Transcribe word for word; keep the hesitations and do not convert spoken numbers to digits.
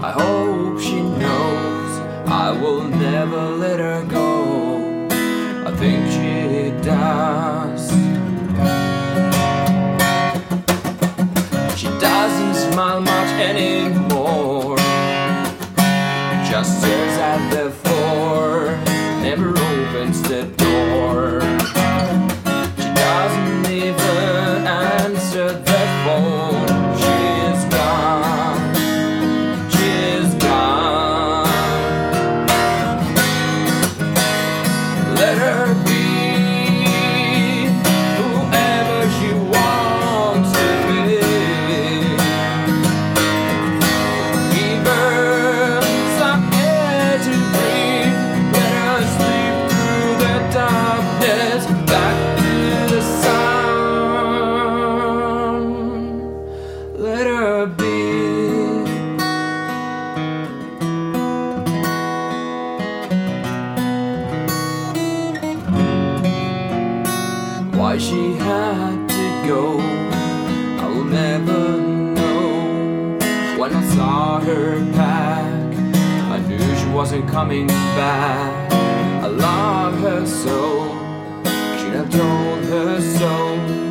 I hope she knows I will never let her go. I think she does. She doesn't smile much anymore, just stares at the floor, never opens the door. She doesn't even answer the phone. She's gone, she's gone. Let her be whoever she wants to be. Give her some air to breathe. Let her sleep through the darkness, back to the sun. Let her be. Why she had to go, I will never know. When I saw her pack, I knew she wasn't coming back. I love her so, should have told her so.